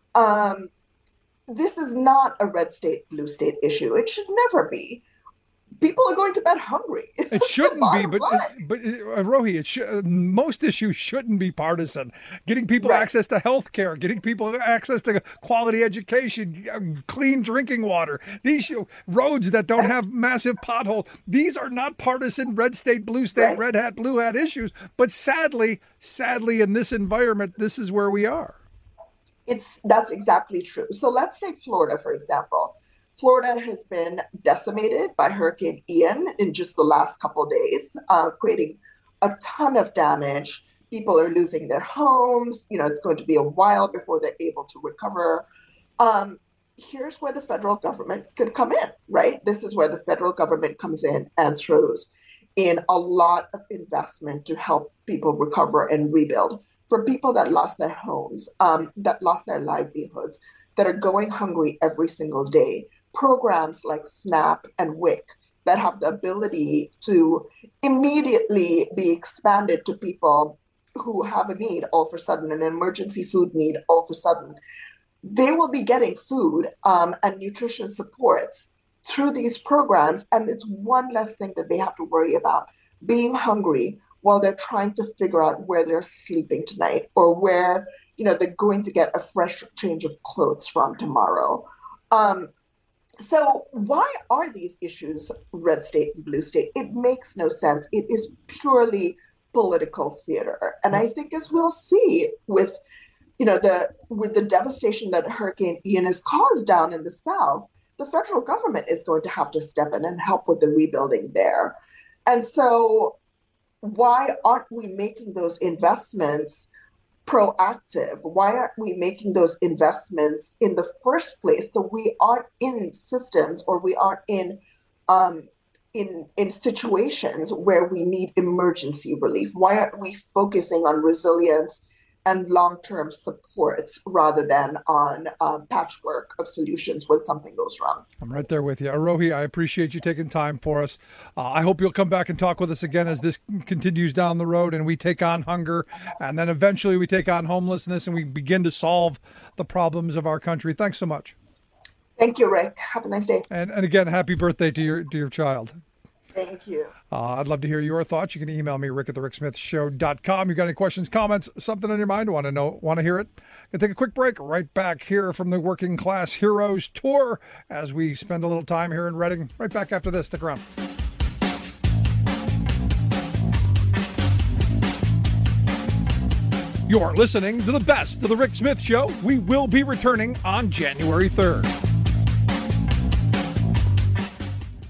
This is not a red state, blue state issue. It should never be. People are going to bed hungry. It shouldn't be, but Rohi, most issues shouldn't be partisan. Getting people access to health care, getting people access to quality education, clean drinking water, these roads that don't have massive potholes, these are not partisan red state, blue state, red hat, blue hat issues. But sadly, in this environment, this is where we are. That's exactly true. So let's take Florida, for example. Florida has been decimated by Hurricane Ian in just the last couple of days, creating a ton of damage. People are losing their homes. You know, it's going to be a while before they're able to recover. Here's where the federal government could come in, right? This is where the federal government comes in and throws in a lot of investment to help people recover and rebuild. For people that lost their homes, that lost their livelihoods, that are going hungry every single day, programs like SNAP and WIC that have the ability to immediately be expanded to people who have a need all of a sudden, an emergency food need all of a sudden, they will be getting food and nutrition supports through these programs. And it's one less thing that they have to worry about, being hungry while they're trying to figure out where they're sleeping tonight, or where, you know, they're going to get a fresh change of clothes from tomorrow. So why are these issues red state and blue state? It makes no sense. It is purely political theater. And I think, as we'll see with, you know, with the devastation that Hurricane Ian has caused down in the South, the federal government is going to have to step in and help with the rebuilding there. And so why aren't we making those investments proactive? Why aren't we making those investments in the first place, so we aren't in systems, or we aren't in situations where we need emergency relief? Why aren't we focusing on resilience and long-term supports rather than on patchwork of solutions when something goes wrong? I'm right there with you. Arohi, I appreciate you taking time for us. I hope you'll come back and talk with us again as this continues down the road and we take on hunger, and then eventually we take on homelessness, and we begin to solve the problems of our country. Thanks so much. Thank you, Rick. Have a nice day. And again, happy birthday to your child. Thank you. I'd love to hear your thoughts. You can email me, rick@thericksmithshow.com. You got any questions, comments, something on your mind? Want to hear it? Gonna take a quick break. Right back here from the Working Class Heroes Tour as we spend a little time here in Reading. Right back after this. Stick around. You're listening to the best of the Rick Smith Show. We will be returning on January 3rd.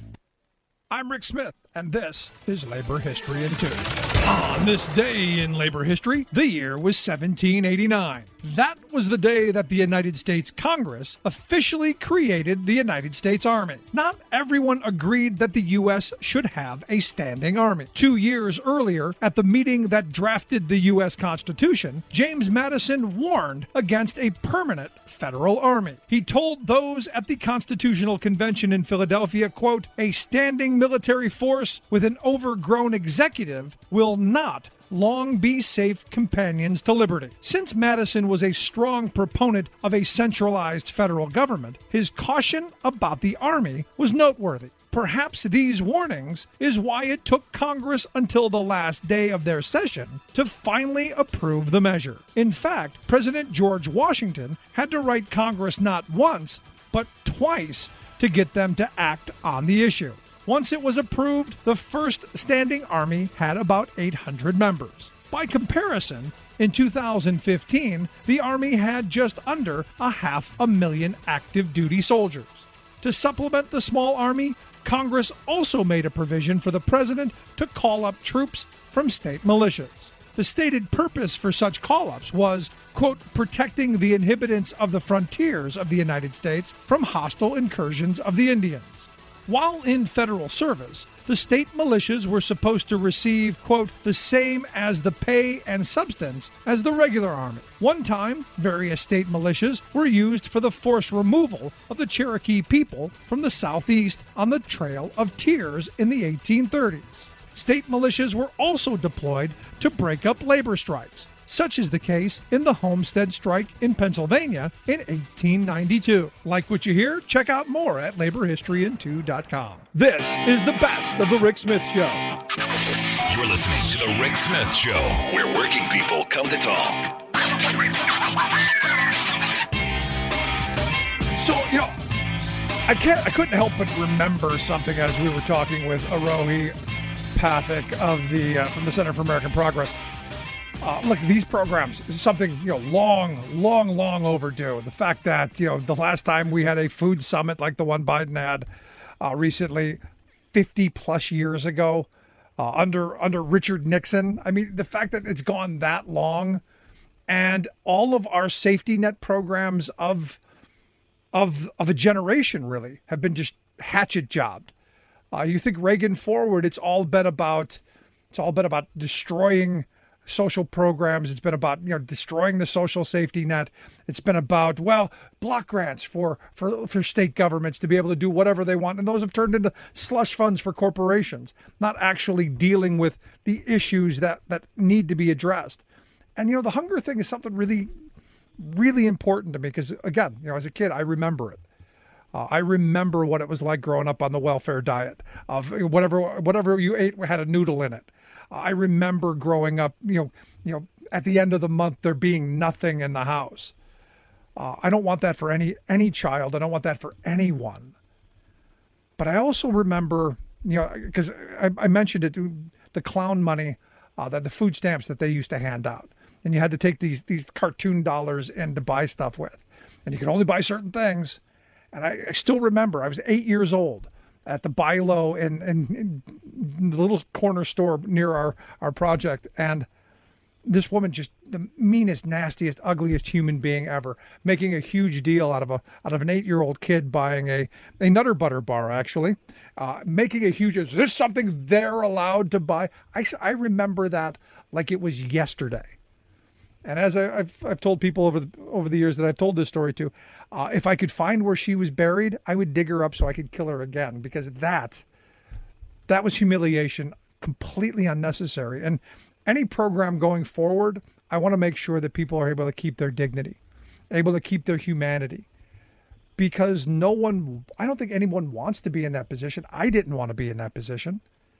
I'm Rick Smith, and this is Labor History in 2. On this day in labor history, the year was 1789. That was the day that the United States Congress officially created the United States Army. Not everyone agreed that the U.S. should have a standing army. 2 years earlier, at the meeting that drafted the U.S. Constitution, James Madison warned against a permanent federal army. He told those at the Constitutional Convention in Philadelphia, quote, "A standing military force with an overgrown executive will not long be safe companions to liberty." Since Madison was a strong proponent of a centralized federal government, his caution about the Army was noteworthy. Perhaps these warnings is why it took Congress until the last day of their session to finally approve the measure. In fact, President George Washington had to write Congress not once, but twice to get them to act on the issue. Once it was approved, the first standing army had about 800 members. By comparison, in 2015, the Army had just under 500,000 active duty soldiers. To supplement the small army, Congress also made a provision for the president to call up troops from state militias. The stated purpose for such call-ups was, quote, protecting the inhabitants of the frontiers of the United States from hostile incursions of the Indians. While in federal service, the state militias were supposed to receive, quote, the same as the pay and substance as the regular army. One time, various state militias were used for the forced removal of the Cherokee people from the southeast on the Trail of Tears in the 1830s. State militias were also deployed to break up labor strikes. Such is the case in the Homestead Strike in Pennsylvania in 1892. Like what you hear? Check out more at laborhistoryin2.com. This is the best of the Rick Smith Show. You're listening to the Rick Smith Show, where working people come to talk. So, I couldn't help but remember something as we were talking with Arohi Pathak of from the Center for American Progress. Look, these programs is something, long overdue. The fact that, the last time we had a food summit like the one Biden had recently, 50 plus years ago, under Richard Nixon. I mean, the fact that it's gone that long, and all of our safety net programs of a generation really have been just hatchet jobbed. You think Reagan forward, it's all been about destroying social programs. It's been about, destroying the social safety net. It's been about, block grants for state governments to be able to do whatever they want. And those have turned into slush funds for corporations, not actually dealing with the issues that need to be addressed. And, the hunger thing is something really, really important to me because, again, as a kid, I remember it. I remember what it was like growing up on the welfare diet of whatever you ate had a noodle in it. I remember growing up, at the end of the month, there being nothing in the house. I don't want that for any child. I don't want that for anyone. But I also remember, because I mentioned it, the clown money, that the food stamps that they used to hand out. And you had to take these cartoon dollars in to buy stuff with. And you could only buy certain things. And I still remember, I was 8 years old at the Buy Low in the little corner store near our project. And this woman, just the meanest, nastiest, ugliest human being ever, making a huge deal out of an 8-year-old kid buying a Nutter Butter bar, actually, making a huge, is this something they're allowed to buy? I remember that like it was yesterday. And as I've told people over the years that I've told this story to, if I could find where she was buried, I would dig her up so I could kill her again, because that was humiliation, completely unnecessary. And any program going forward, I want to make sure that people are able to keep their dignity, able to keep their humanity, because I don't think anyone wants to be in that position. I didn't want to be in that position.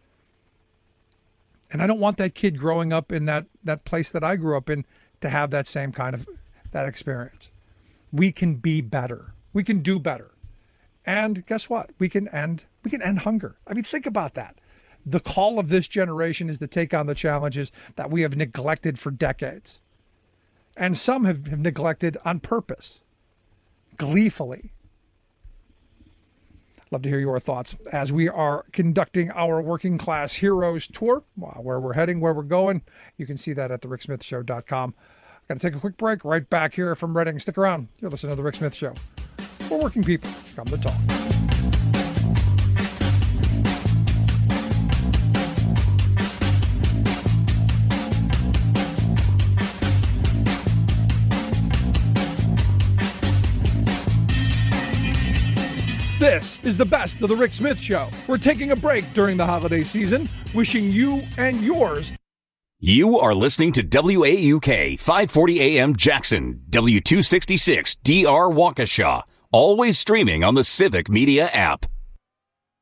And I don't want that kid growing up in that place that I grew up in to have that same kind of that experience. We can be better. We can do better. And guess what? We can end hunger. I mean, think about that. The call of this generation is to take on the challenges that we have neglected for decades. And some have neglected on purpose, gleefully. Love to hear your thoughts as we are conducting our Working Class Heroes Tour. Where we're heading, where we're going, you can see that at thericksmithshow.com. Got to take a quick break. Right back here from Reading. Stick around. You're listening to The Rick Smith Show. We're working people. Come to talk. This is the best of The Rick Smith Show. We're taking a break during the holiday season, wishing you and yours. You are listening to WAUK 540 AM Jackson, W266 DR Waukesha, always streaming on the Civic Media app.